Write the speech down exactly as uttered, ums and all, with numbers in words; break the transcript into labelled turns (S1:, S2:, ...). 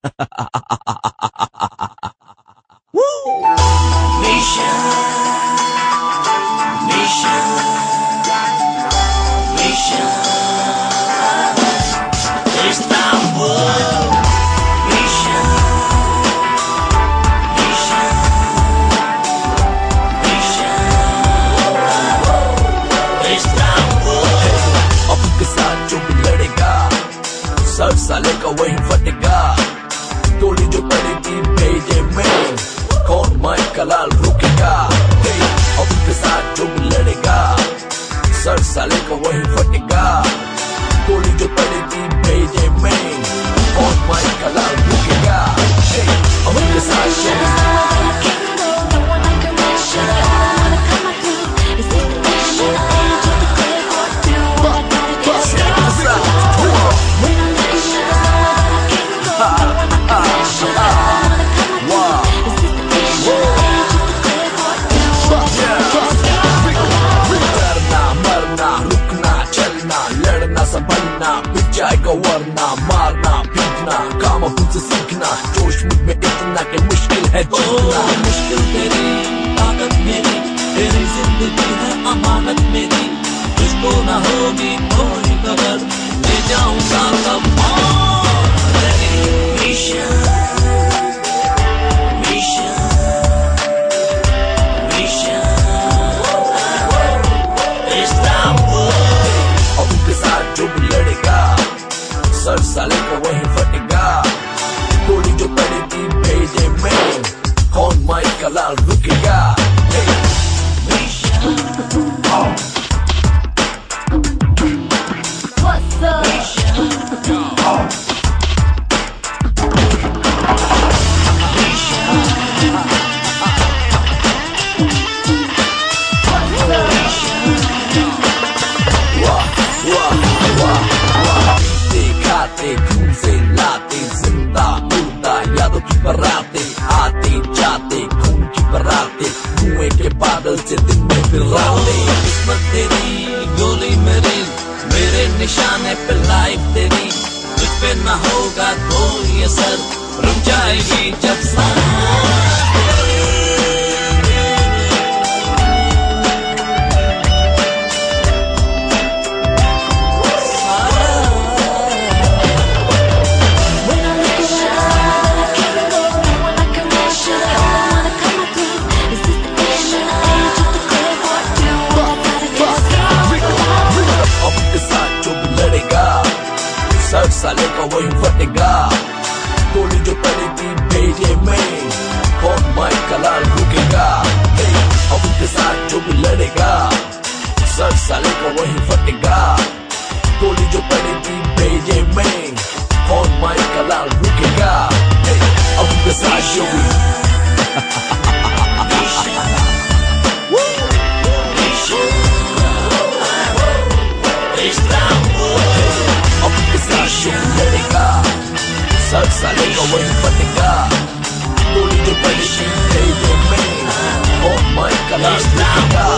S1: Misha, Misha, Misha, Istanbul, Misha, Misha, Misha, Istanbul.
S2: अब के साथ जो भी लड़ेगा सर साले का वही फटेगा। गोली जो पड़ेगी भेजे में कौन मैं कलाल रुकेगा। अब के साथ जो भी लड़ेगा सर साले का वही फटेगा। गोली जो पड़ेगी भेजे में कौन मैं कलाल रुकेगा। अब के साथ जो संभलना मिल जाएगा वरना मारना पीटना काम खुद से सीखना। जोश मुझ में इतना कि मुश्किल है जीतना।
S1: मुश्किल तेरी ताकत मेरी तेरी जिंदगी है अमानत मेरी। तुझको ना होगी कोई खबर ले जाऊंगा कब Misha, Misha, Misha, Istanbul.
S2: अब के साथ जो भी लड़ेगा सर साले का वही फटेगा। गोली जो पड़ेगी भेजे में कौन मैं कलाल रुकेगा।
S3: What's up?
S2: खून से लाते जिंदा मुर्दा यादों की बराते आते जाते खून की बराते धुएं के बादल से दिन में फिर राते।
S1: किस्मत तेरी गोली मेरी मेरे निशाने पे लाइफ तेरी। तुझ पे न होगा कोई असर रुक जाएगी जब सांस।
S2: सर साले का वही फटेगा। गोली जो पड़ेगी भेजे में कौन मैं कलाल रुकेगा। अब के साथ जो भी लड़ेगा सर साले का वही फटेगा। गोली जो पड़ेगी भेजे में कौन मैं कलाल रुकेगा। अब के साथ जो भी लड़ेगा सर साले का वही फटेगा। गोली जो पड़ेगी भेजे में कौन मैं कलाल रुकेगा।